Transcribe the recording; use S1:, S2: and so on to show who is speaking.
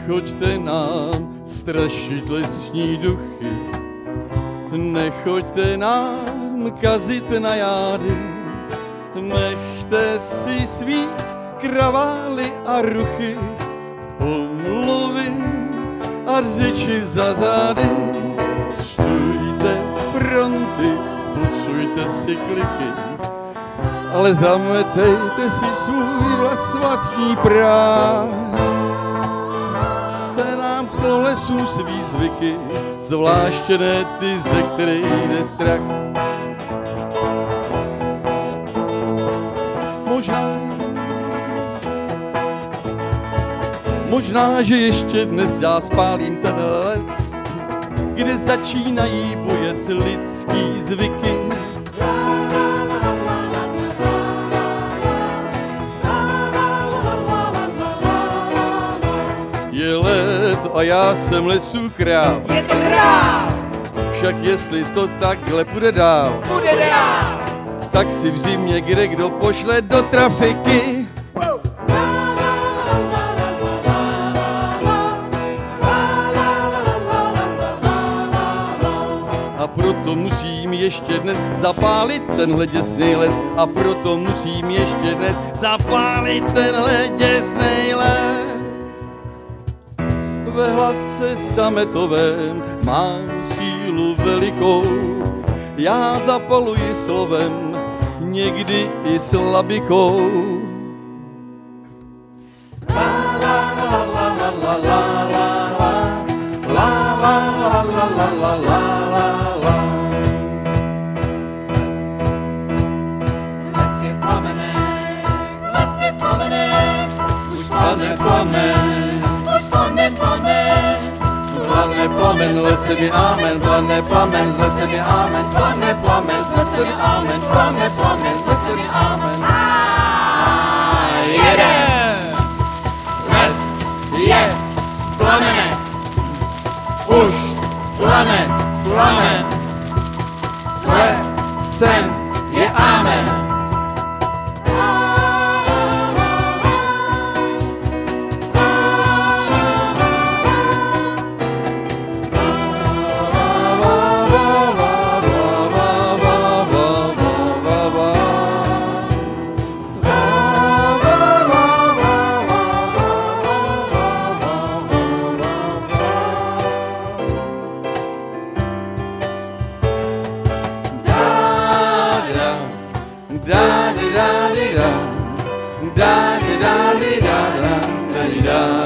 S1: Nechoďte nám strašit lesní duchy, nechoďte nám kazit na jády, nechte si svých kravály a ruchy, pomluvy a řeči za zády. Stůjte fronty, pucujte si kliky, ale zametejte si svůj vlastní práv. Se nám po lesu svý zvyky, zvláště ne ty, ze kterých jde strach. Možná, že ještě dnes já spálím ten les, kde začínají bujet lidský zvyky. Je léto a já jsem lesů král.
S2: Je to král!
S1: Však jestli to takhle půjde dál, tak si v zimě kde kdo pošle do trafiky. A proto musím ještě dnes zapálit tenhle děsnej les. A proto musím ještě dnes zapálit tenhle děsnej les. Ve hlase sametovém mám sílu velikou, já zapaluji slovem, někdy i slabikou.
S2: Les je v plamenech, už plane plamen.
S1: Plane plamen, z lese mi amen, plane plamen, z lese mi amen, plane plamen, z lese mi amen, plane plamen, z lese mi amen.
S2: Jede!
S1: Les je plamene, už plane, s lesem je amen. Da da da da da da da da da da da.